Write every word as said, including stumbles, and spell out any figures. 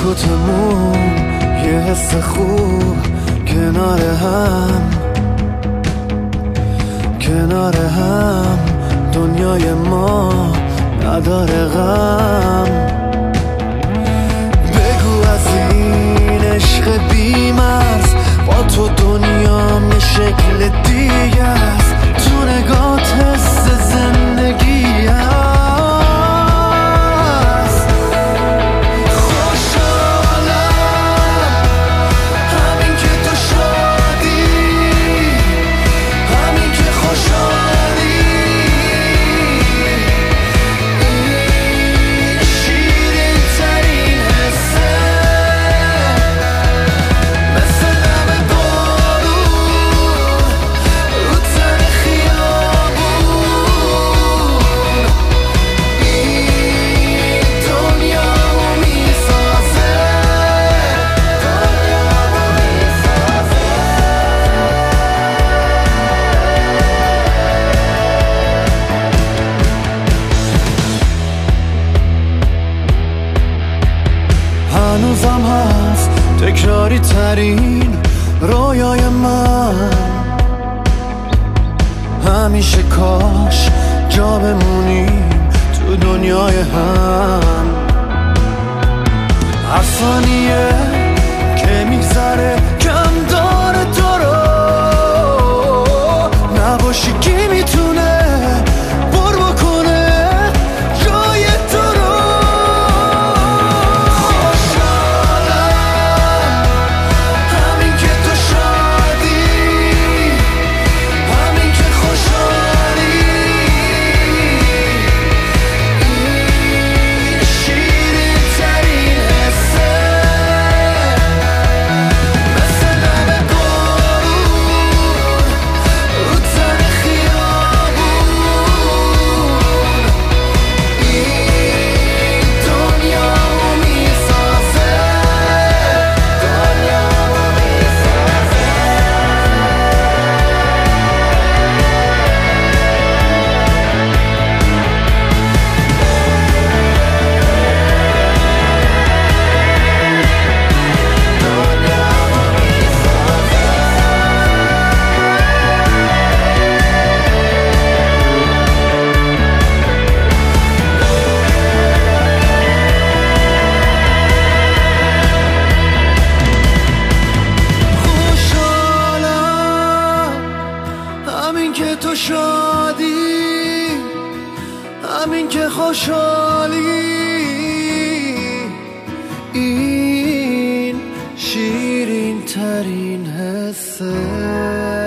سکوتمون یه حس خوب کنار هم، کنار هم دنیای ما نداره غم. بگو از این عشق بی‌مرز با تو دنیام یه شکل دیگه است، تو نگات حس زندگی هست. خوشحالم همین که تو شادی، همین که خوشحالی، این شیرین ترین حسه، مثل دم بارون رو تن خیابون، این دنیامو میسازه، دنیامو میسازه. هنوزم هست تکراری ترین رویای من، همیشه کاش جا بمونیم تو دنیای هم. هر ثانیه که میگذره کم داره تو رو، نباشی کی میتونه پر بکنه جای تو رو. خوشحالم همین که تو شادی، همین که خوشحالی، این شیرین ترین حسه، مثل دم بارون رو تن خیابون، این دنیامو میسازه، دنیامو میسازه. خوشحالم همین که تو شادی، همین که خوشحالی، این شیرین ترین حسه.